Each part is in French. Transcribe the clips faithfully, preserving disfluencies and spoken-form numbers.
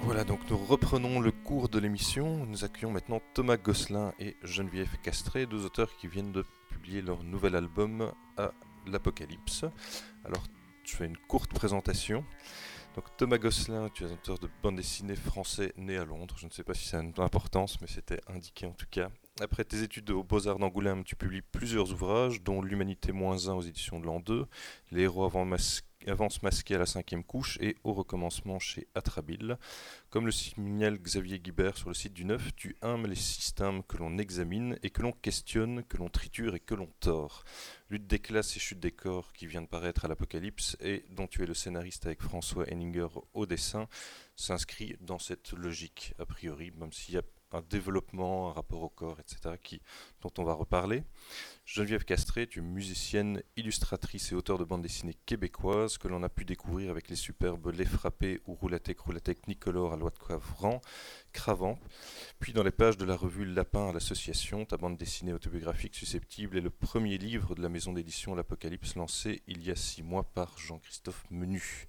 Voilà, donc nous reprenons le cours de l'émission. Nous accueillons maintenant Thomas Gosselin et Geneviève Castré, deux auteurs qui viennent de publier leur nouvel album à l'Apocalypse. Alors, je fais une courte présentation. Donc Thomas Gosselin, tu es un auteur de bande dessinée français né à Londres. Je ne sais pas si ça a une importance, mais c'était indiqué en tout cas. Après tes études aux Beaux-Arts d'Angoulême, tu publies plusieurs ouvrages, dont L'Humanité moins un aux éditions de l'an deux, Les héros avant mas- avancent masqués à la cinquième couche et Au recommencement chez Atrabile. Comme le signale Xavier Guibert sur le site du Neuf, tu aimes les systèmes que l'on examine et que l'on questionne, que l'on triture et que l'on tord. Lutte des classes et chute des corps, qui vient de paraître à l'Apocalypse et dont tu es le scénariste avec François Henninger au dessin, s'inscrit dans cette logique a priori, même s'il y a un développement, un rapport au corps, et cetera, qui, dont on va reparler. Geneviève Castré, tu es musicienne, illustratrice et auteure de bande dessinée québécoise que l'on a pu découvrir avec les superbes Les Frappés ou Roulatec Roulatec Nicolore à Loi de Cravant, Cravant. Puis dans les pages de la revue Lapin à l'Association, ta bande dessinée autobiographique Susceptible est le premier livre de la maison d'édition L'Apocalypse lancé il y a six mois par Jean-Christophe Menu.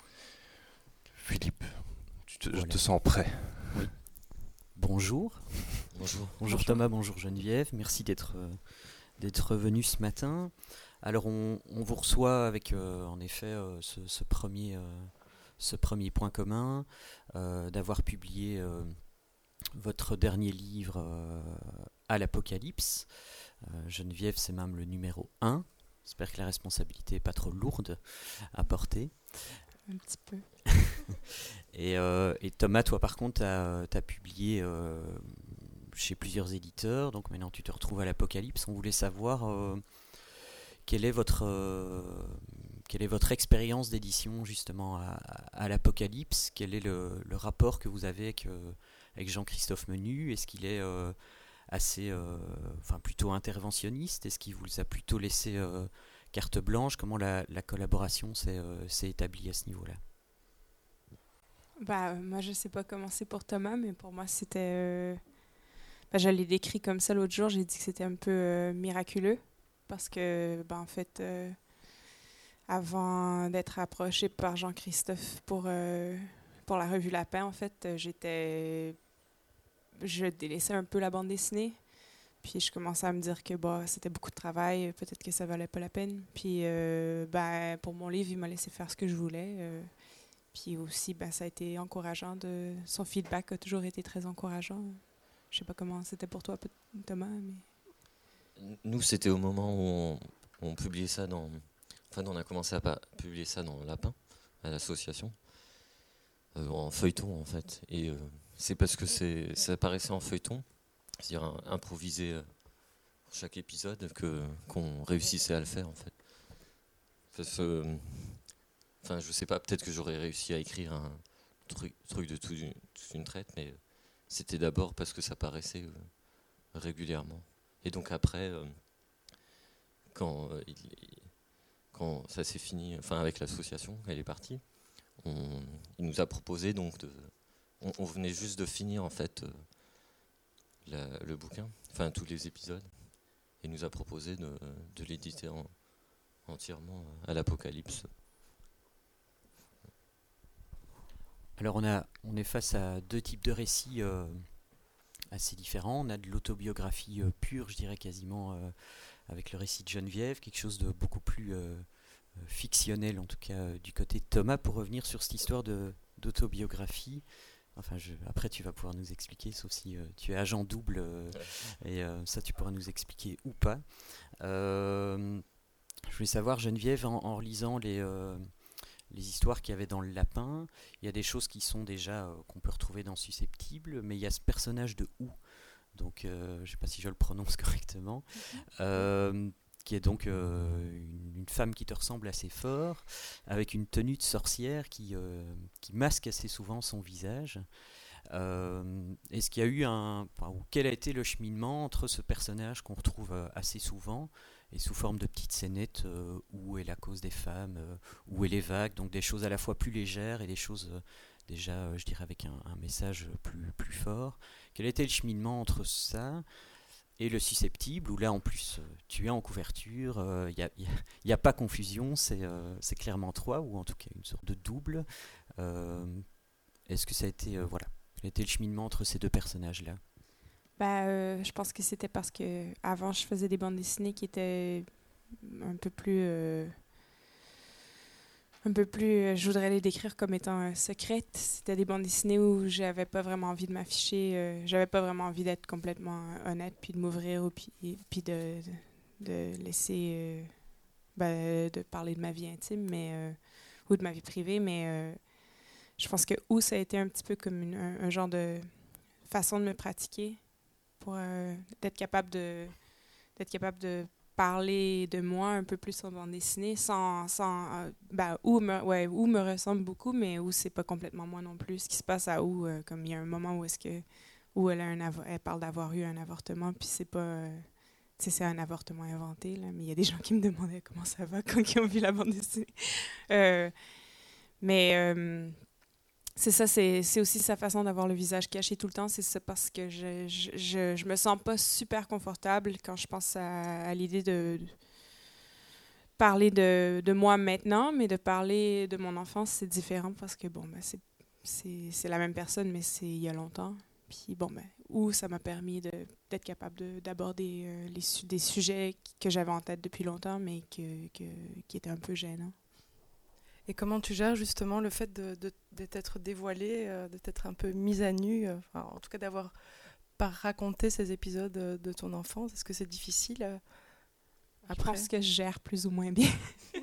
Philippe, tu te, voilà. Je te sens prêt. Oui. Bonjour. Bonjour. Bonjour Thomas, bonjour Geneviève. Merci d'être, euh, d'être venu ce matin. Alors on, on vous reçoit avec euh, en effet euh, ce, ce, premier, euh, ce premier point commun, euh, d'avoir publié euh, votre dernier livre euh, à l'Apocalypse. Euh, Geneviève, c'est même le numéro un. J'espère que la responsabilité n'est pas trop lourde à porter. Un petit peu. et, euh, et Thomas, toi par contre, tu as publié euh, chez plusieurs éditeurs, donc maintenant tu te retrouves à l'Apocalypse. On voulait savoir euh, quelle est votre, euh, quelle est votre expérience d'édition justement à, à l'Apocalypse, quel est le, le rapport que vous avez avec, euh, avec Jean-Christophe Menu. Est-ce qu'il est euh, assez, euh, enfin plutôt interventionniste? Est-ce qu'il vous a plutôt laissé euh, carte blanche? Comment la, la collaboration s'est, euh, s'est établie à ce niveau-là? Bah, moi, je sais pas comment c'est pour Thomas, mais pour moi, c'était... Euh... Bah, je l'ai décrit comme ça l'autre jour, j'ai dit que c'était un peu euh, miraculeux, parce que, bah, en fait, euh, avant d'être approchée par Jean-Christophe pour, euh, pour la revue Lapin, en fait, j'étais... Je délaissais un peu la bande dessinée. Puis je commençais à me dire que bah, c'était beaucoup de travail, peut-être que ça valait pas la peine. Puis euh, ben, pour mon livre, il m'a laissé faire ce que je voulais. Euh, puis aussi, ben, ça a été encourageant. De... Son feedback a toujours été très encourageant. Je sais pas comment c'était pour toi, Thomas. Mais... Nous, c'était au moment où on, on publiait ça dans... Enfin, on a commencé à pa- publier ça dans Lapin, à l'association, euh, en feuilleton en fait. Et euh, c'est parce que c'est, ça apparaissait en feuilleton, c'est-à-dire un, improvisé euh, pour chaque épisode, que, qu'on réussissait à le faire en fait. Parce que, enfin, je sais pas, peut-être que j'aurais réussi à écrire un truc, truc de toute une, toute une traite, mais c'était d'abord parce que ça paraissait euh, régulièrement. Et donc après, euh, quand, euh, il, quand ça s'est fini, enfin avec l'association, elle est partie, on, il nous a proposé donc de, on, on venait juste de finir en fait euh, la, le bouquin, enfin tous les épisodes, et il nous a proposé de, de l'éditer en, entièrement à l'Apocalypse. Alors on, a, on est face à deux types de récits euh, assez différents. On a de l'autobiographie euh, pure, je dirais quasiment, euh, avec le récit de Geneviève, quelque chose de beaucoup plus euh, fictionnel, en tout cas euh, du côté de Thomas. Pour revenir sur cette histoire de, d'autobiographie, enfin je, après tu vas pouvoir nous expliquer, sauf si euh, tu es agent double, euh, et euh, ça tu pourras nous expliquer ou pas. Euh, je voulais savoir, Geneviève, en, en relisant les... Euh, les histoires qu'il y avait dans le Lapin, il y a des choses qui sont déjà euh, qu'on peut retrouver dans Susceptible, mais il y a ce personnage de Ou, donc euh, je ne sais pas si je le prononce correctement, euh, qui est donc euh, une, une femme qui te ressemble assez fort, avec une tenue de sorcière qui, euh, qui masque assez souvent son visage. Euh, est-ce qu'il y a eu un... Enfin, ou quel a été le cheminement entre ce personnage qu'on retrouve euh, assez souvent et sous forme de petites scénettes, euh, où est la cause des femmes, euh, où est les vagues, donc des choses à la fois plus légères et des choses euh, déjà, euh, je dirais, avec un, un message plus, plus fort. Quel était le cheminement entre ça et le Susceptible, où là en plus euh, tu es en couverture, il n'y a, y a, y a pas confusion, c'est, euh, c'est clairement toi, ou en tout cas une sorte de double. Euh, est-ce que ça a été, euh, voilà, quel a été le cheminement entre ces deux personnages-là? Ben, euh, je pense que c'était parce que avant je faisais des bandes dessinées qui étaient un peu plus... euh, un peu plus, euh, je voudrais les décrire comme étant euh, secrètes. C'était des bandes dessinées où j'avais pas vraiment envie de m'afficher, euh, j'avais pas vraiment envie d'être complètement euh, honnête, puis de m'ouvrir, ou puis, puis de, de, de laisser, euh, ben, de parler de ma vie intime, mais, euh, ou de ma vie privée, mais euh, je pense que où ça a été un petit peu comme une, un, un genre de façon de me pratiquer pour euh, d'être capable de, d'être capable de parler de moi un peu plus en bande dessinée, sans, sans euh, ben, où me, ouais, où me ressemble beaucoup, mais où c'est pas complètement moi non plus. Ce qui se passe à où, euh, comme il y a un moment où est-ce que où elle, a un avo- elle parle d'avoir eu un avortement, puis c'est pas, euh, tu sais, c'est un avortement inventé, là, mais il y a des gens qui me demandaient comment ça va quand ils ont vu la bande dessinée. Euh, mais euh, c'est ça, c'est, c'est aussi sa façon d'avoir le visage caché tout le temps. C'est ça parce que je, je, je, je me sens pas super confortable quand je pense à, à l'idée de, de parler de, de moi maintenant, mais de parler de mon enfance, c'est différent parce que, bon, ben, c'est, c'est, c'est la même personne, mais c'est il y a longtemps. Puis, bon, ben, où ça m'a permis de, d'être capable de, d'aborder euh, les su- des sujets que j'avais en tête depuis longtemps, mais que, que, qui étaient un peu gênants. Et comment tu gères justement le fait de, de, de t'être dévoilée, euh, de t'être un peu mise à nu, euh, enfin, en tout cas d'avoir pas raconté ces épisodes de, de ton enfance? Est-ce que c'est difficile euh, Je après? pense que je gère plus ou moins bien.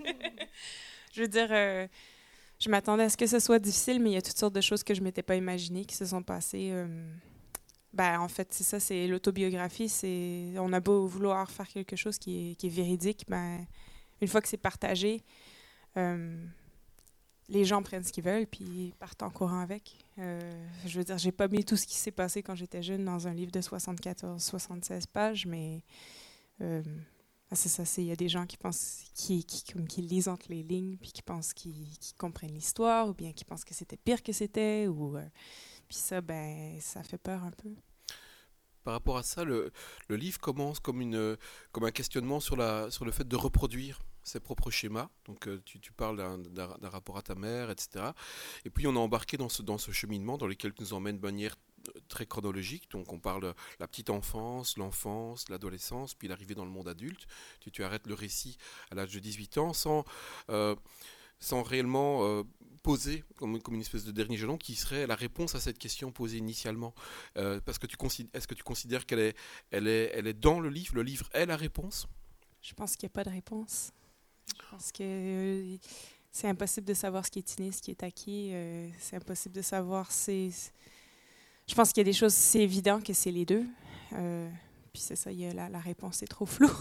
Je veux dire, euh, je m'attendais à ce que ce soit difficile, mais il y a toutes sortes de choses que je ne m'étais pas imaginées qui se sont passées. euh, ben, en fait, c'est ça, c'est l'autobiographie. C'est, on a beau vouloir faire quelque chose qui est, qui est véridique, ben, une fois que c'est partagé, euh, les gens prennent ce qu'ils veulent puis ils partent en courant avec. Euh, je veux dire, j'ai pas mis tout ce qui s'est passé quand j'étais jeune dans un livre de soixante-quatorze soixante-seize pages, mais euh, ah, c'est ça, c'est il y a des gens qui pensent, qui, qui, comme, qui lisent entre les lignes puis qui pensent qu'ils, qu'ils comprennent l'histoire, ou bien qui pensent que c'était pire que c'était, ou euh, puis ça, ben, ça fait peur un peu. Par rapport à ça, le, le livre commence comme, une, comme un questionnement sur, la, sur le fait de reproduire ses propres schémas. Donc euh, tu, tu parles d'un, d'un, d'un rapport à ta mère, et cetera. Et puis on est embarqué dans ce, dans ce cheminement dans lequel tu nous emmènes de manière très chronologique. Donc on parle de la petite enfance, l'enfance, l'adolescence, puis l'arrivée dans le monde adulte. Tu, tu arrêtes le récit à l'âge de dix-huit ans sans... Euh, sans réellement euh, poser comme, comme une espèce de dernier jalon qui serait la réponse à cette question posée initialement. Euh, parce que tu considères, est-ce que tu considères qu'elle est, elle est, elle est dans le livre, le livre est la réponse? Je pense qu'il n'y a pas de réponse. Je pense que euh, c'est impossible de savoir ce qui est inné, ce qui est acquis. Euh, c'est impossible de savoir. C'est... Je pense qu'il y a des choses, c'est évident que c'est les deux. Euh, puis c'est ça, il y a la, la réponse est trop floue.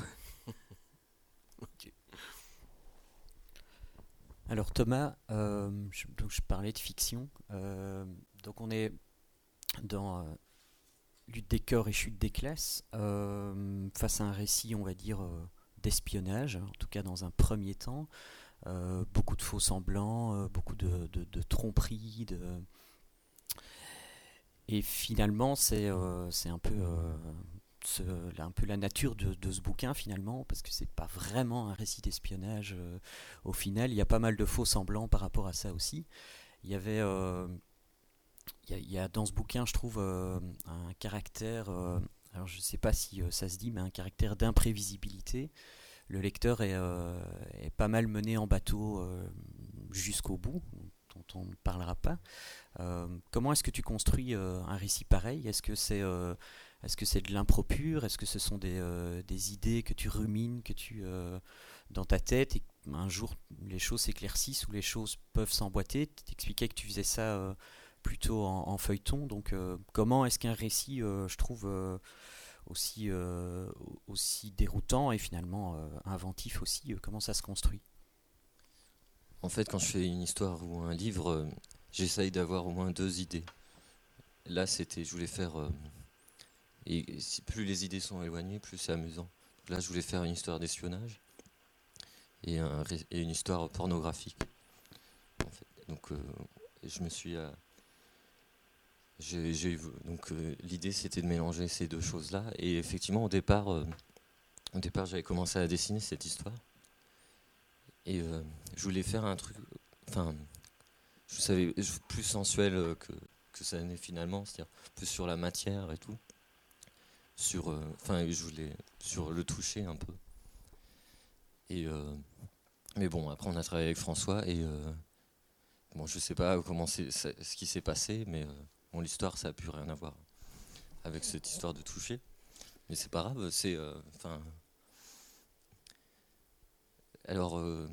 Ok. Alors Thomas, euh, je, donc je parlais de fiction. Euh, donc on est dans euh, Lutte des corps et chute des classes, euh, face à un récit, on va dire, euh, d'espionnage, en tout cas dans un premier temps. Euh, beaucoup de faux semblants, euh, beaucoup de, de, de tromperies. De... Et finalement, c'est, euh, c'est un peu... Euh, Ce, un peu la nature de, de ce bouquin finalement, parce que c'est pas vraiment un récit d'espionnage euh, au final. Il y a pas mal de faux semblants par rapport à ça aussi. Il y avait euh, il, y a, il y a dans ce bouquin, je trouve, euh, un caractère, euh, alors je sais pas si euh, ça se dit, mais un caractère d'imprévisibilité. Le lecteur est, euh, est pas mal mené en bateau euh, jusqu'au bout, dont on ne parlera pas. Euh, comment est-ce que tu construis euh, un récit pareil? Est-ce que c'est euh, Est-ce que c'est de l'impro pur? Est-ce que ce sont des, euh, des idées que tu rumines, que tu euh, dans ta tête, et un jour les choses s'éclaircissent ou les choses peuvent s'emboîter? Tu t'expliquais que tu faisais ça euh, plutôt en, en feuilleton. Donc euh, comment est-ce qu'un récit, euh, je trouve, euh, aussi, euh, aussi déroutant et finalement euh, inventif aussi, euh, comment ça se construit? En fait, quand je fais une histoire ou un livre, euh, j'essaye d'avoir au moins deux idées. Là, c'était, je voulais faire... euh, et si, plus les idées sont éloignées, plus c'est amusant. Donc là, je voulais faire une histoire d'espionnage et, un, et une histoire pornographique. En fait. Donc, euh, je me suis... Euh, j'ai, j'ai, donc, euh, l'idée, c'était de mélanger ces deux choses-là. Et effectivement, au départ, euh, au départ j'avais commencé à dessiner cette histoire. Et euh, je voulais faire un truc... Enfin, je je savais je- plus sensuel euh, que, que ça n'est finalement, c'est-à-dire plus sur la matière et tout. Sur, euh, enfin, je voulais sur le toucher un peu. Et euh, mais bon, après on a travaillé avec François et euh, bon, je sais pas comment c'est, c'est- ce qui s'est passé, mais euh, bon, l'histoire ça a plus rien à voir avec cette histoire de toucher. Mais c'est pas grave, c'est, euh, enfin, alors. Euh,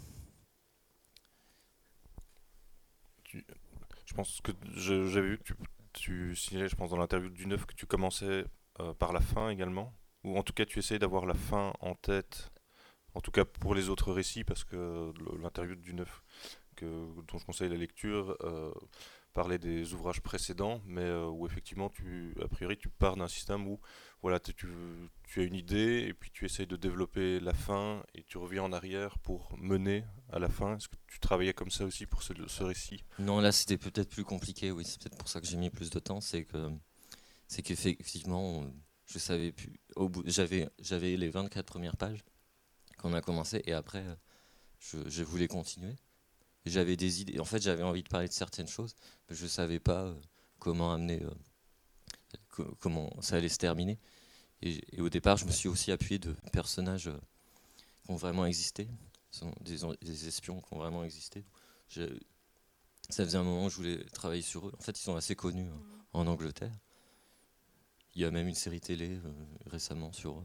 Tu- Je pense que je- j'avais vu que tu, tu signalais, je pense, dans l'interview du neuf que tu commençais euh, par la fin également. Ou en tout cas, tu essayes d'avoir la fin en tête. En tout cas pour les autres récits, parce que le- l'interview du neuf que, dont je conseille la lecture euh, parlait des ouvrages précédents, mais euh, où effectivement, tu, a priori, tu pars d'un système où voilà, tu, tu tu as une idée et puis tu essayes de développer la fin et tu reviens en arrière pour mener à la fin. Est-ce que tu travaillais comme ça aussi pour ce, ce récit? non, là c'était peut-être plus compliqué, oui, c'est peut-être pour ça que j'ai mis plus de temps, c'est que c'est qu'effectivement, euh, je savais plus. Au bout, j'avais j'avais les vingt-quatre premières pages qu'on a commencé et après euh, je, je voulais continuer. Et j'avais des idées. En fait, j'avais envie de parler de certaines choses, mais je savais pas euh, comment amener, euh, co- comment ça allait se terminer. Et, et au départ, je me suis aussi appuyé de personnages euh, qui ont vraiment existé, Ce sont des, des espions qui ont vraiment existé. Je- ça faisait un moment que je voulais travailler sur eux. En fait, ils sont assez connus hein, en Angleterre. Il y a même une série télé euh, récemment sur eux.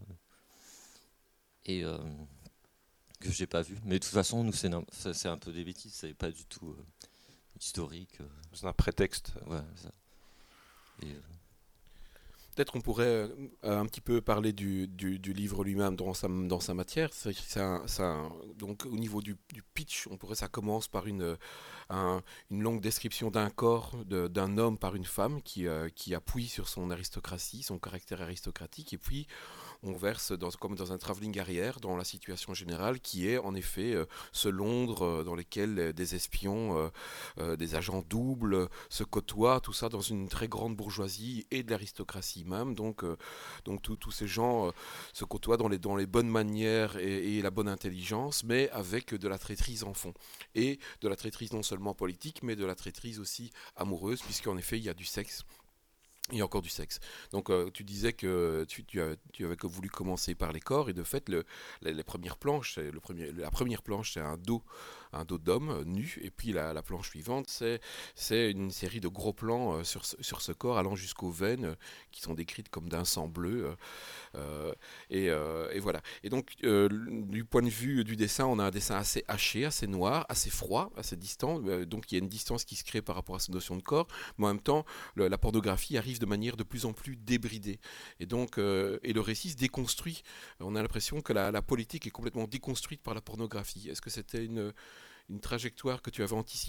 Et euh, que j'ai pas vu. Mais de toute façon, nous, c'est, n'im- ça, c'est un peu des bêtises. C'est pas du tout euh, historique. euh, C'est un prétexte. voilà, ça. Et, euh, Peut-être qu'on pourrait euh, un petit peu parler du, du, du livre lui-même dans sa, dans sa matière. C'est, c'est un- c'est un- donc au niveau du, du pitch, on pourrait, ça commence par une, un- une longue description d'un corps, de- d'un homme par une femme qui, euh, qui appuie sur son aristocratie, son caractère aristocratique, et puis on verse dans, comme dans un travelling arrière dans la situation générale qui est en effet euh, ce Londres euh, dans lequel euh, des espions, euh, euh, des agents doubles euh, se côtoient, tout ça dans une très grande bourgeoisie et de l'aristocratie même. Donc, euh, donc tous tous ces gens euh, se côtoient dans les, dans les bonnes manières et, et la bonne intelligence, mais avec de la traîtrise en fond. Et de la traîtrise non seulement politique, mais de la traîtrise aussi amoureuse, puisqu'en effet il y a du sexe. Il y a encore du sexe. Donc euh, tu disais que tu, tu, as, tu avais voulu commencer par les corps et de fait le, les, les premières planches, c'est le premier, la première planche c'est un dos, un dos d'homme euh, nu et puis la, la planche suivante c'est, c'est une série de gros plans euh, sur, ce, sur ce corps allant jusqu'aux veines euh, qui sont décrites comme d'un sang bleu euh, euh, et, euh, et voilà. Et donc euh, du point de vue du dessin, on a un dessin assez haché, assez noir, assez froid, assez distant. Euh, donc il y a une distance qui se crée par rapport à cette notion de corps, mais en même temps le, la pornographie arrive de manière de plus en plus débridée. Et donc, euh, et le récit se déconstruit. On a l'impression que la, la politique est complètement déconstruite par la pornographie. Est-ce que c'était une, une trajectoire que tu avais anticipée ?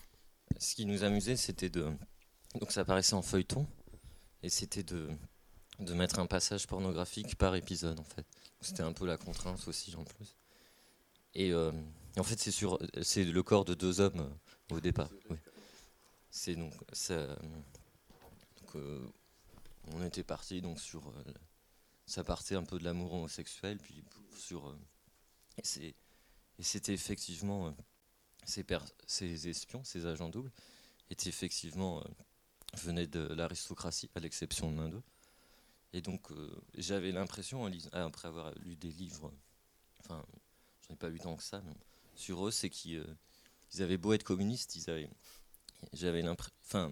ce qui nous amusait, c'était de. Donc ça apparaissait en feuilleton, et c'était de, de mettre un passage pornographique par épisode, en fait. C'était un peu la contrainte aussi, en plus. Et euh, en fait, c'est, sur, c'est le corps de deux hommes euh, au départ. Oui. C'est donc. Ça, donc euh, on était parti donc sur. Euh, ça partait un peu de l'amour homosexuel, puis sur. Euh, et, c'est, et c'était effectivement. Euh, ces, per, ces espions, ces agents doubles, étaient effectivement. Euh, venaient de l'aristocratie, à l'exception de l'un d'eux. Et donc, euh, j'avais l'impression, après avoir lu des livres, enfin, j'en ai pas lu tant que ça, mais sur eux, c'est qu'ils euh, ils avaient beau être communistes, ils avaient, j'avais l'impression, enfin,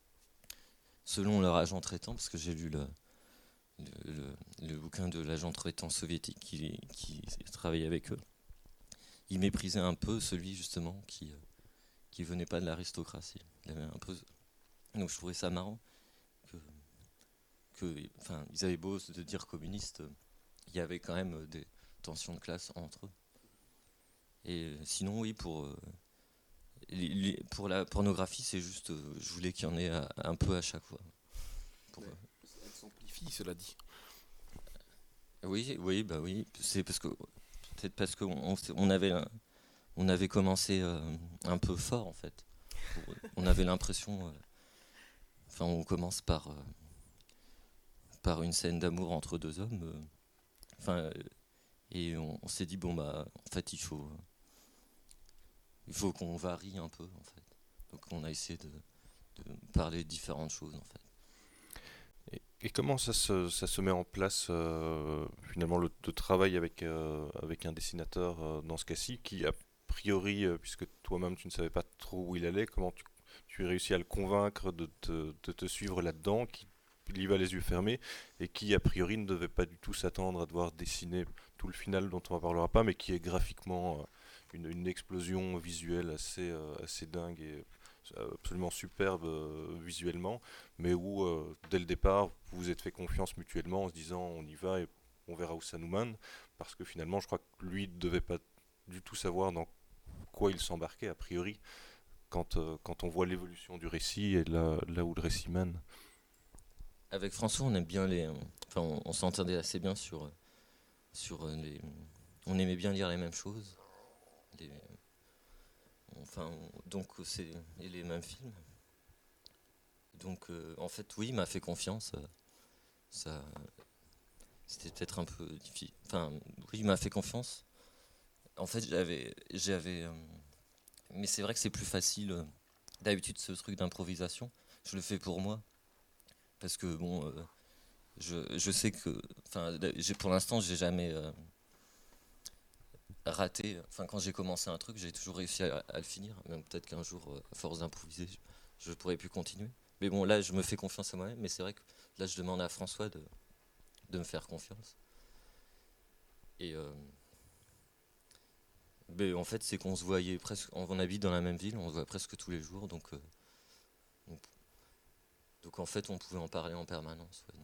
selon leur agent traitant, parce que j'ai lu le, le, le, le bouquin de l'agent traitant soviétique qui, qui travaillait avec eux, ils méprisaient un peu celui, justement, qui, qui venait pas de l'aristocratie. Il avait un peu... Donc je trouvais ça marrant que, que enfin, ils avaient beau se dire communistes, il y avait quand même des tensions de classe entre eux. Et sinon, oui, pour, euh, les, les, pour la pornographie, c'est juste, euh, je voulais qu'il y en ait à, un peu à chaque fois. Pour, euh, elle s'amplifie, cela dit. Oui, oui, bah oui, c'est parce que peut-être parce qu'on on, on avait, on avait commencé euh, un peu fort en fait. Pour, on avait l'impression. Euh, Enfin, on commence par, euh, par une scène d'amour entre deux hommes. Euh, enfin, euh, et on, on s'est dit, bon, bah, en fait, il faut, il faut qu'on varie un peu, en fait. Donc on a essayé de, de parler de différentes choses en fait. Et, et comment ça se, ça se met en place euh, finalement le, le travail avec, euh, avec un dessinateur euh, dans ce cas-ci qui a priori, euh, puisque toi-même tu ne savais pas trop où il allait, comment tu, tu as réussi à le convaincre de te, de te suivre là-dedans, qui il y va les yeux fermés et qui a priori ne devait pas du tout s'attendre à devoir dessiner tout le final dont on ne parlera pas, mais qui est graphiquement euh, une, une explosion visuelle assez, euh, assez dingue et euh, absolument superbe euh, visuellement, mais où euh, dès le départ vous vous êtes fait confiance mutuellement en se disant on y va et on verra où ça nous mène, parce que finalement je crois que lui ne devait pas du tout savoir dans quoi il s'embarquait a priori quand, euh, quand on voit l'évolution du récit et là, là où le récit mène. Avec François, on aime bien les, enfin, on, on s'entendait assez bien sur, sur les, on aimait bien lire les mêmes choses, les, enfin, donc c'est et les mêmes films. Donc, euh, en fait, oui, il m'a fait confiance. Ça, c'était peut-être un peu difficile. Enfin, oui, il m'a fait confiance. En fait, j'avais, j'avais, euh, mais c'est vrai que c'est plus facile. Euh, d'habitude, ce truc d'improvisation, je le fais pour moi. Parce que bon, euh, je, je sais que, enfin, j'ai, pour l'instant, j'ai jamais euh, raté. Enfin, quand j'ai commencé un truc, j'ai toujours réussi à, à le finir. Même peut-être qu'un jour, euh, à force d'improviser, je, je pourrais plus continuer. Mais bon, là, je me fais confiance à moi-même. Mais c'est vrai que là, je demande à François de, de me faire confiance. Et euh, mais en fait, c'est qu'on se voyait presque. On habite dans la même ville, on se voit presque tous les jours, donc. Euh, on, Donc en fait, on pouvait en parler en permanence. Ouais.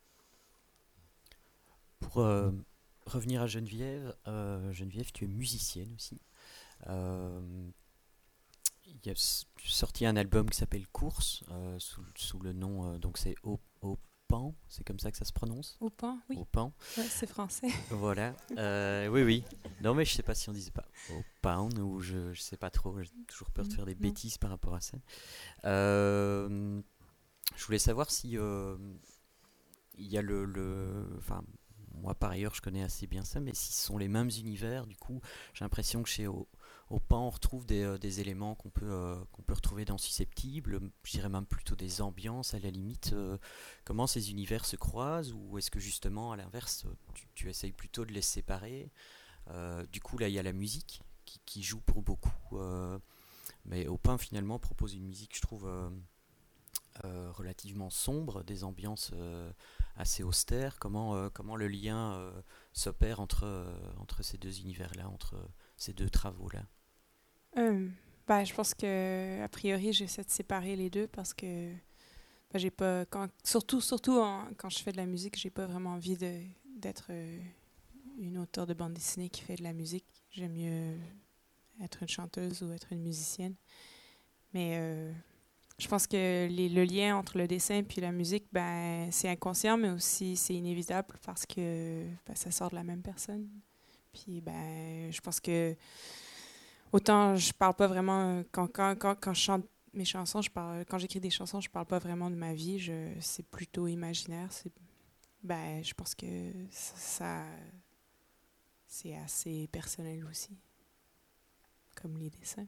Pour euh, revenir à Geneviève, euh, Geneviève, tu es musicienne aussi. Euh, il y a sorti un album qui s'appelle Course, euh, sous, sous le nom, euh, donc c'est Au, Au Pan, c'est comme ça que ça se prononce. Au Pan, oui. Au Pan. Ouais, c'est français. Voilà. Euh, oui, oui. Non, mais je sais pas si on disait pas Au Pan ou je, je sais pas trop. J'ai toujours peur de faire des Non. bêtises par rapport à ça. Euh, Je voulais savoir si euh, il y a le, le, enfin moi par ailleurs je connais assez bien ça, mais si ce sont les mêmes univers, du coup j'ai l'impression que chez Au, Au Pan on retrouve des, euh, des éléments qu'on peut euh, qu'on peut retrouver dans Susceptible, je dirais même plutôt des ambiances à la limite. Euh, comment ces univers se croisent, ou est-ce que justement à l'inverse tu, tu essayes plutôt de les séparer? Euh, du coup là il y a la musique qui, qui joue pour beaucoup, euh, mais Au Pan finalement propose une musique je trouve euh, Euh, relativement sombre, des ambiances euh, assez austères. Comment, euh, comment le lien euh, s'opère entre, euh, entre ces deux univers-là, entre ces deux travaux-là? Euh, ben, je pense que a priori j'essaie de séparer les deux parce que ben, j'ai pas quand, surtout surtout en- quand je fais de la musique, j'ai pas vraiment envie de d'être euh, une auteure de bande dessinée qui fait de la musique. J'aime mieux être une chanteuse ou être une musicienne. Mais euh, je pense que les- le lien entre le dessin puis la musique, ben, c'est inconscient, mais aussi c'est inévitable parce que ben, ça sort de la même personne. Puis ben, je pense que autant je parle pas vraiment quand, quand, quand, quand je chante mes chansons, je parle quand j'écris des chansons, je parle pas vraiment de ma vie, je, c'est plutôt imaginaire. C'est, ben, je pense que ça, ça c'est assez personnel aussi, comme les dessins.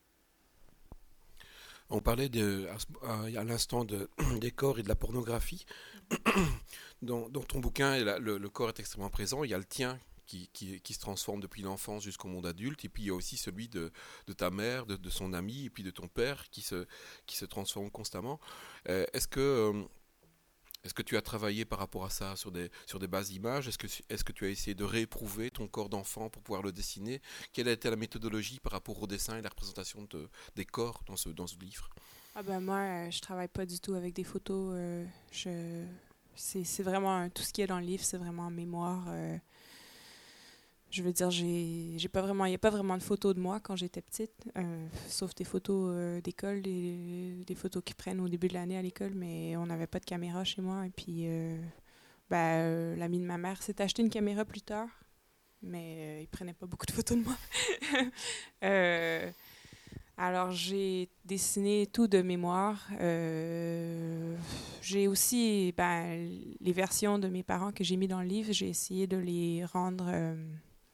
On parlait de, à, à l'instant de, des corps et de la pornographie. Dans, dans ton bouquin, la, le, le corps est extrêmement présent. Il y a le tien qui, qui, qui se transforme depuis l'enfance jusqu'au monde adulte. Et puis il y a aussi celui de, de ta mère, de, de son ami, et puis de ton père qui se, qui se transforme constamment. Euh, est-ce que... Euh, Est-ce que tu as travaillé par rapport à ça sur des, sur des bases d'images? Est-ce que, est-ce que tu as essayé de rééprouver ton corps d'enfant pour pouvoir le dessiner? Quelle a été la méthodologie par rapport au dessin et la représentation de, des corps dans ce, dans ce livre? Ah ben moi, euh, je travaille pas du tout avec des photos. Euh, je, c'est, c'est vraiment tout ce qu'il y a dans le livre, c'est vraiment en mémoire. Euh, je veux dire, j'ai, j'ai pas vraiment, il y a pas vraiment de photos de moi quand j'étais petite, euh, sauf des photos euh, d'école, des, des photos qu'ils prennent au début de l'année à l'école, mais on n'avait pas de caméra chez moi. Et puis, euh, ben, euh, l'ami de ma mère s'est acheté une caméra plus tard, mais euh, il prenait pas beaucoup de photos de moi. euh, Alors, j'ai dessiné tout de mémoire. Euh, j'ai aussi ben, les versions de mes parents que j'ai mis dans le livre. J'ai essayé de les rendre... Euh,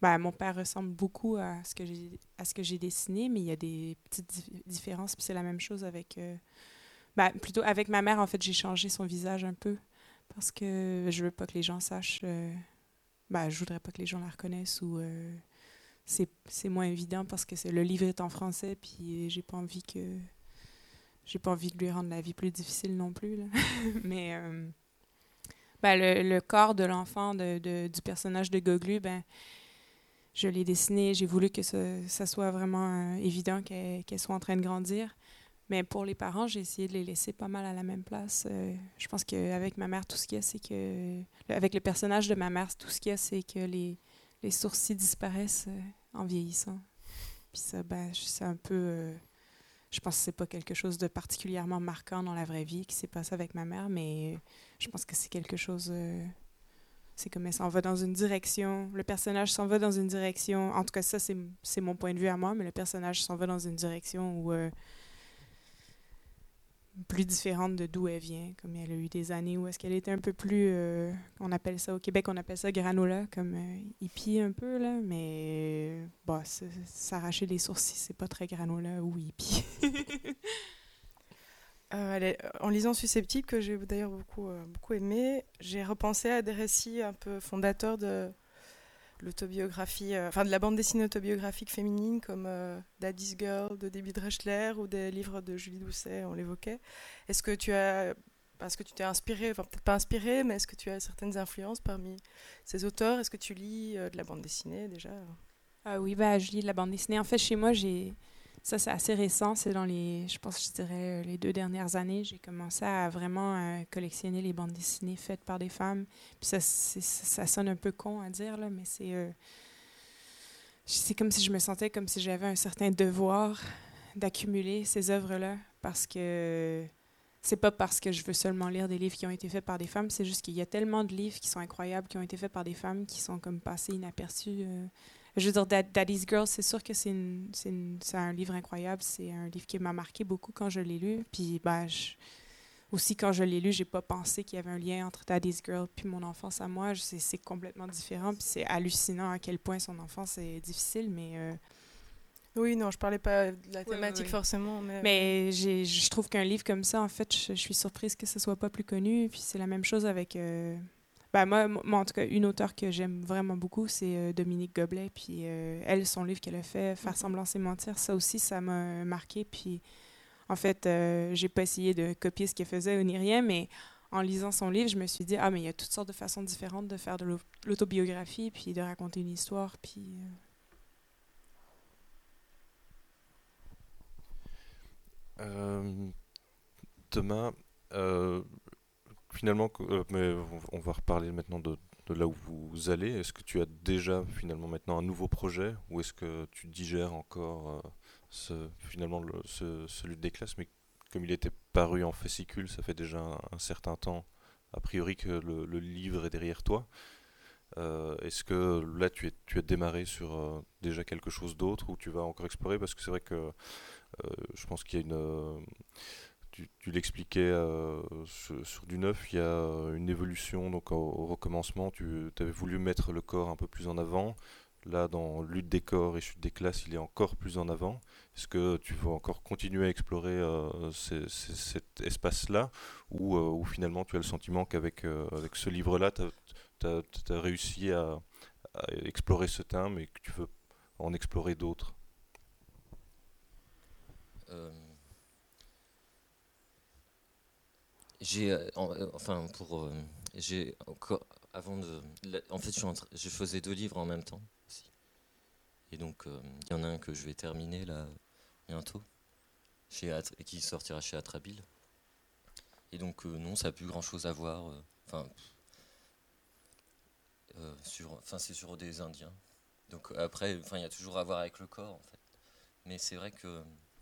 ben, mon père ressemble beaucoup à ce que j'ai à ce que j'ai dessiné, mais il y a des petites dif- différences. Puis c'est la même chose avec, euh, ben, plutôt avec ma mère. En fait, j'ai changé son visage un peu parce que je veux pas que les gens sachent. Euh, ben, je voudrais pas que les gens la reconnaissent ou euh, c'est c'est moins évident parce que c'est, le livre est en français, puis j'ai pas envie que j'ai pas envie de lui rendre la vie plus difficile non plus, là. Mais euh, ben, le, le corps de l'enfant de, de- du personnage de Goglu, ben je l'ai dessiné, j'ai voulu que ça, ça soit vraiment euh, évident qu'elle, qu'elle soit en train de grandir. Mais pour les parents, j'ai essayé de les laisser pas mal à la même place. Euh, je pense qu'avec ma mère, tout ce qu'il y a, c'est que... Avec le personnage de ma mère, tout ce qu'il y a, c'est que les, les sourcils disparaissent euh, en vieillissant. Puis ça, ben, c'est un peu... euh, je pense que c'est pas quelque chose de particulièrement marquant dans la vraie vie qui s'est passé avec ma mère, mais je pense que c'est quelque chose... euh, c'est comme elle s'en va dans une direction. Le personnage s'en va dans une direction. En tout cas, ça, c'est, c'est mon point de vue à moi, mais le personnage s'en va dans une direction où... euh, plus différente de d'où elle vient. Comme elle a eu des années où est-ce qu'elle était un peu plus... euh, on appelle ça, au Québec, on appelle ça granola, comme euh, hippie un peu, là. Mais, euh, bah, c'est- s'arracher les sourcils, c'est pas très granola ou hippie. Euh, elle est- en lisant Susceptible, que j'ai d'ailleurs beaucoup, euh, beaucoup aimé, j'ai repensé à des récits un peu fondateurs de l'autobiographie, euh, enfin de la bande dessinée autobiographique féminine comme euh, Daddy's Girl de Debbie Drechsler ou des livres de Julie Doucet, on l'évoquait. Est-ce que tu as, parce que tu t'es inspiré, enfin peut-être pas inspiré, mais est-ce que tu as certaines influences parmi ces auteurs? Est-ce que tu lis euh, de la bande dessinée déjà? Ah oui, bah, je lis de la bande dessinée. En fait, chez moi, j'ai... Ça, c'est assez récent. C'est dans les... Je pense, je dirais, euh, les deux dernières années. J'ai commencé à vraiment euh, collectionner les bandes dessinées faites par des femmes. Puis ça, c'est- ça sonne un peu con à dire, là, mais c'est... euh, c'est comme si je me sentais comme si j'avais un certain devoir d'accumuler ces œuvres-là. Parce que... C'est pas parce que je veux seulement lire des livres qui ont été faits par des femmes, c'est juste qu'il y a tellement de livres qui sont incroyables, qui ont été faits par des femmes, qui sont comme passés inaperçus. euh. Je veux dire, Dad- Daddy's Girl, c'est sûr que c'est, une, c'est, une- c'est un livre incroyable. C'est un livre qui m'a marqué beaucoup quand je l'ai lu. Puis, ben, je- aussi, quand je l'ai lu, j'ai pas pensé qu'il y avait un lien entre Daddy's Girl puis mon enfance à moi. Je- C'est, c'est complètement différent. Puis c'est hallucinant à quel point son enfance est difficile, mais... euh, Oui, non, je parlais pas de la Oui, oui, thématique oui. forcément, mais... Mais j'ai, je trouve qu'un livre comme ça, en fait, je, je suis surprise que ce soit pas plus connu. Puis c'est la même chose avec... euh, ben moi, moi, en tout cas, une auteure que j'aime vraiment beaucoup, c'est euh, Dominique Goblet. Puis euh, elle, son livre qu'elle a fait, Faire semblant c'est mentir, ça aussi, ça m'a marqué. Puis en fait, euh, j'ai pas essayé de copier ce qu'elle faisait ou ni rien, mais en lisant son livre, je me suis dit, ah, mais il y a toutes sortes de façons différentes de faire de l'au- l'autobiographie, puis de raconter une histoire. Puis... euh, Euh, Thomas, euh, finalement, que- euh, mais on on va reparler maintenant de, de là où vous allez. Est-ce que tu as déjà finalement maintenant un nouveau projet ou est-ce que tu digères encore euh, ce, finalement le- ce- celui des classes, mais comme il était paru en fascicule, ça fait déjà un, un certain temps, a priori que le, le livre est derrière toi. Euh, est-ce que là tu es, tu as démarré sur euh, déjà quelque chose d'autre ou tu vas encore explorer? Parce que c'est vrai que euh, je pense qu'il y a une, euh, tu, tu l'expliquais euh, sur, sur du neuf, il y a une évolution. Donc au, au recommencement, tu avais voulu mettre le corps un peu plus en avant. Là, dans Lutte des corps et Chute des classes, il est encore plus en avant. Est-ce que tu veux encore continuer à explorer euh, ces- ces- cet espace-là ou, euh, ou finalement tu as le sentiment qu'avec euh, avec ce livre-là, tu as, réussi à, à explorer ce thème et que tu veux en explorer d'autres? Euh, j'ai euh, en- euh, enfin pour euh, j'ai encore avant de la- en fait je suis en train- je faisais deux livres en même temps aussi. Et donc euh, il y en a un que je vais terminer là bientôt chez At- qui sortira chez Atrabile. Et donc euh, non, ça n'a plus grand chose à voir euh, enfin euh, sur enfin c'est sur des Indiens. Donc après enfin il y a toujours à voir avec le corps en fait. Mais c'est vrai que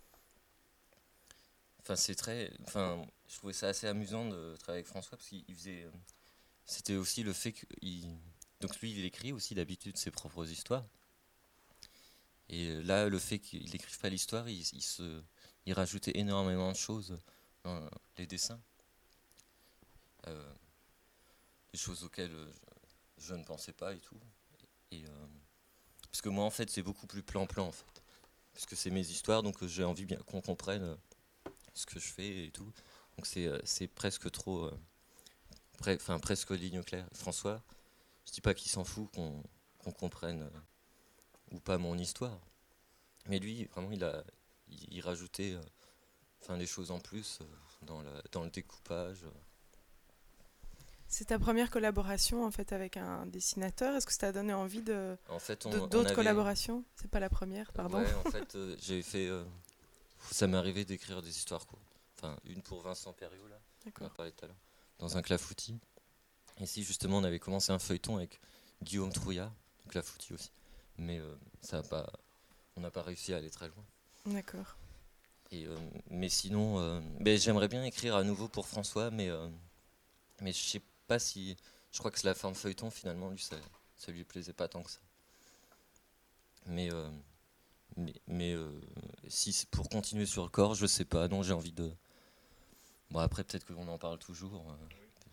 enfin c'est très enfin je trouvais ça assez amusant de travailler avec François parce qu'il faisait euh, c'était aussi le fait qu'il donc lui il écrit aussi d'habitude ses propres histoires. Et là le fait qu'il n'écrive pas l'histoire, il, il se il rajoutait énormément de choses dans les dessins. Euh, des choses auxquelles je, je ne pensais pas et tout. Et, euh, Parce que moi, en fait, c'est beaucoup plus plan-plan, en fait. Parce que c'est mes histoires, donc euh, j'ai envie bien qu'on comprenne euh, ce que je fais et tout. Donc c'est, euh, c'est presque trop... euh, pre- Enfin, presque ligne claire. François, je dis pas qu'il s'en fout qu'on, qu'on comprenne euh, ou pas mon histoire. Mais lui, vraiment, il a... Il, il rajoutait... euh, Enfin, les choses en plus euh, dans, la, dans le découpage. euh. C'est ta première collaboration en fait avec un dessinateur. Est-ce que ça t'a donné envie de, En fait, on, de- on d'autres avait- collaborations? C'est pas la première, pardon. Ouais, en fait, euh, j'ai fait. euh, ça m'est arrivé d'écrire des histoires courtes. Enfin, une pour Vincent Perriot, là, on D'accord. a parlé tout à l'heure, dans un clafoutis. Et si, justement, on avait commencé un feuilleton avec Guillaume Trouillard, donc clafoutis aussi. Mais euh, ça a pas, on n'a pas réussi à aller très loin. D'accord. Et, euh, mais sinon, euh, ben, j'aimerais bien écrire à nouveau pour François, mais, euh, mais je sais pas si. Je crois que c'est la forme feuilleton, finalement, lui, ça, ça lui plaisait pas tant que ça. Mais, euh, mais, mais euh, si c'est pour continuer sur le corps, je sais pas. Non, j'ai envie de. Bon, après, peut-être qu'on en parle toujours. euh.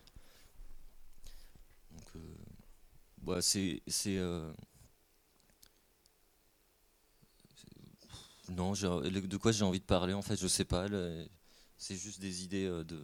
Donc, euh, bah, c'est. c'est euh, Non, j'ai- de quoi j'ai envie de parler, en fait, je sais pas. le- C'est juste des idées euh, de.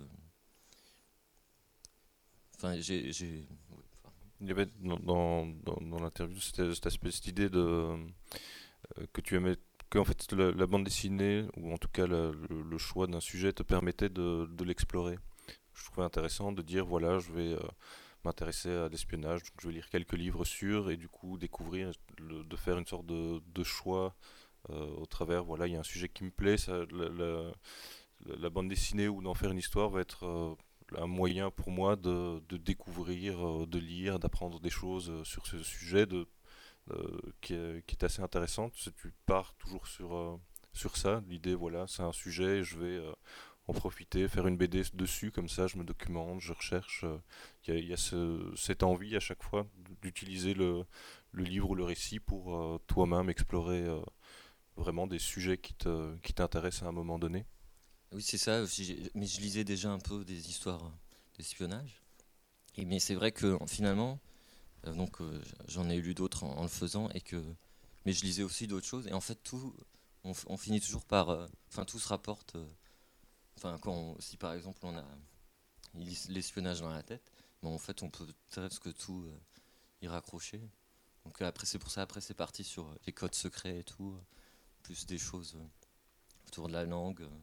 Enfin, j'ai. j'ai- ouais, enfin, Il y avait dans, dans, dans- dans l'interview cette, cette espèce cette idée de euh, que tu aimais que en fait la, la bande dessinée ou en tout cas la- le, le choix d'un sujet te permettait de, de l'explorer. Je trouvais intéressant de dire voilà je vais euh, m'intéresser à l'espionnage, donc je vais lire quelques livres sur et du coup découvrir, le- de faire une sorte de, de choix euh, au travers voilà il y a un sujet qui me plaît, ça, la, la- la- la bande dessinée ou d'en faire une histoire va être euh, un moyen pour moi de, de découvrir, euh, de lire, d'apprendre des choses euh, sur ce sujet de, euh, qui, est, qui est assez intéressante. C'est- Tu pars toujours sur, euh, sur ça. L'idée, voilà, c'est un sujet, je vais euh, en profiter, faire une B D dessus, comme ça je me documente, je recherche. euh, Il y a, il y a ce- cette envie à chaque fois d'utiliser le, le livre ou le récit pour euh, toi-même explorer euh, vraiment des sujets qui te, qui t'intéressent à un moment donné. Oui, c'est ça. aussi, j'ai- Mais je lisais déjà un peu des histoires euh, d'espionnage. Et mais c'est vrai que finalement, euh, donc euh, j'en ai lu d'autres en, en le faisant et que, mais je lisais aussi d'autres choses. Et en fait, tout, on, f- on finit toujours par, euh, enfin, tout se rapporte. euh, Enfin, quand on- si par exemple on a l'espionnage dans la tête, ben, en fait, on peut presque tout euh, y raccrocher. Donc après, c'est pour ça. Après, c'est parti sur euh, les codes secrets et tout, euh, plus des choses euh, autour de la langue. euh.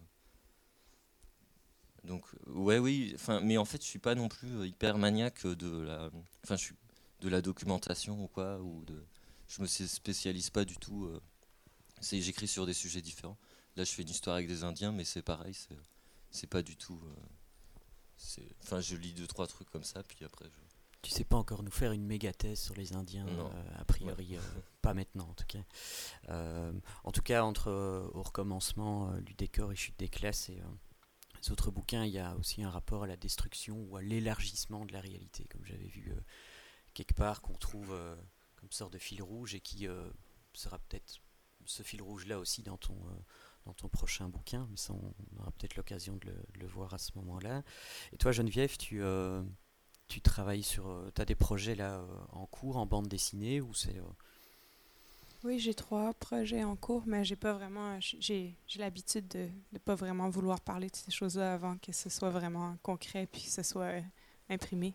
Donc euh, ouais oui, enfin mais en fait je suis pas non plus euh, hyper maniaque de la enfin je suis de la documentation ou quoi ou de je me spécialise pas du tout euh, c'est j'écris sur des sujets différents. Là je fais une histoire avec des Indiens mais c'est pareil, c'est c'est pas du tout euh, c'est enfin je lis deux trois trucs comme ça puis après je Tu sais pas encore nous faire une méga thèse sur les Indiens, Non. euh, a priori, euh, pas maintenant en tout cas. Euh, en tout cas, entre euh, Au recommencement, euh, Ludécor et Chute des classes et euh, les autres bouquins, il y a aussi un rapport à la destruction ou à l'élargissement de la réalité, comme j'avais vu euh, quelque part, qu'on trouve euh, comme sorte de fil rouge et qui euh, sera peut-être ce fil rouge-là aussi dans ton, euh, dans ton prochain bouquin, mais ça, on aura peut-être l'occasion de le, de le voir à ce moment-là. Et toi, Geneviève, tu... Euh, tu travailles sur... Euh, tu as des projets là euh, en cours, en bande dessinée ou c'est... euh, Oui, j'ai trois projets en cours, mais j'ai pas vraiment, j'ai, j'ai l'habitude de ne pas vraiment vouloir parler de ces choses-là avant que ce soit vraiment concret puis que ce soit euh, imprimé.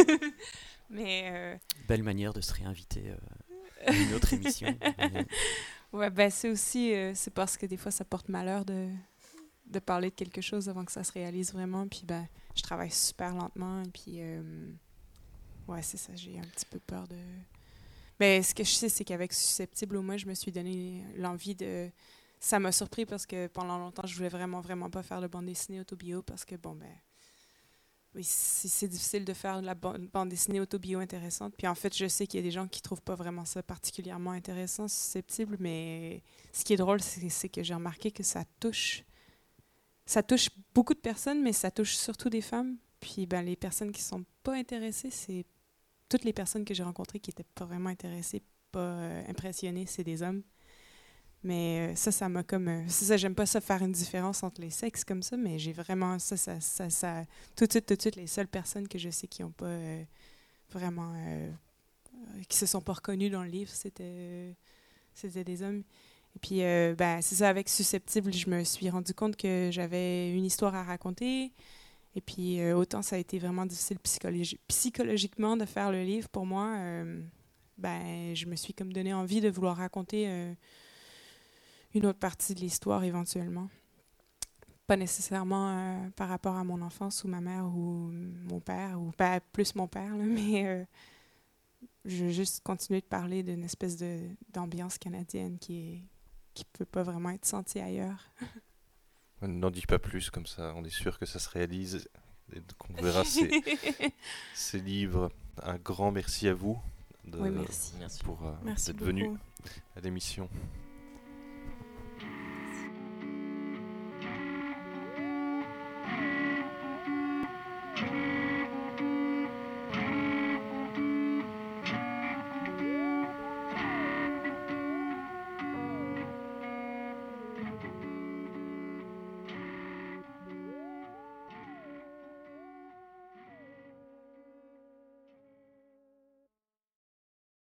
mais euh, Belle manière de se réinviter euh, à une autre émission. Mais, ouais, ben c'est aussi, euh, c'est parce que des fois ça porte malheur de, de parler de quelque chose avant que ça se réalise vraiment. Puis ben, je travaille super lentement et puis euh, ouais, c'est ça, j'ai un petit peu peur de. Ben, ce que je sais, c'est qu'avec Susceptible, au moins, je me suis donné l'envie de... Ça m'a surpris parce que pendant longtemps, je voulais vraiment, vraiment pas faire de bande dessinée autobio parce que, bon, ben... Oui, c'est, c'est difficile de faire de la bande, bande dessinée autobio intéressante. Puis en fait, je sais qu'il y a des gens qui trouvent pas vraiment ça particulièrement intéressant, Susceptible, mais ce qui est drôle, c'est, c'est que j'ai remarqué que ça touche... Ça touche beaucoup de personnes, mais ça touche surtout des femmes. Puis, ben, les personnes qui sont pas intéressées, c'est... Toutes les personnes que j'ai rencontrées qui n'étaient pas vraiment intéressées, pas euh, impressionnées, c'est des hommes. Mais euh, ça, ça m'a comme... Euh, c'est ça, j'aime pas ça faire une différence entre les sexes comme ça, mais j'ai vraiment... Ça, ça, ça, ça... Tout de suite, tout de suite, les seules personnes que je sais qui ont pas euh, vraiment... Euh, qui se sont pas reconnues dans le livre, c'était... Euh, c'était des hommes. Et puis, euh, ben, c'est ça, avec Susceptible, je me suis rendu compte que j'avais une histoire à raconter. Et puis, euh, autant ça a été vraiment difficile psychologi- psychologiquement de faire le livre pour moi, euh, ben, je me suis comme donné envie de vouloir raconter euh, une autre partie de l'histoire éventuellement. Pas nécessairement euh, par rapport à mon enfance ou ma mère ou mon père, ou pas plus mon père, là, mais euh, je veux juste continuer de parler d'une espèce de, d'ambiance canadienne qui est qui peut pas vraiment être sentie ailleurs. N'en dis pas plus, comme ça on est sûr que ça se réalise et qu'on verra ces, ces livres. Un grand merci à vous de, Oui, merci. Merci. pour euh, Merci d'être beaucoup. venu à l'émission.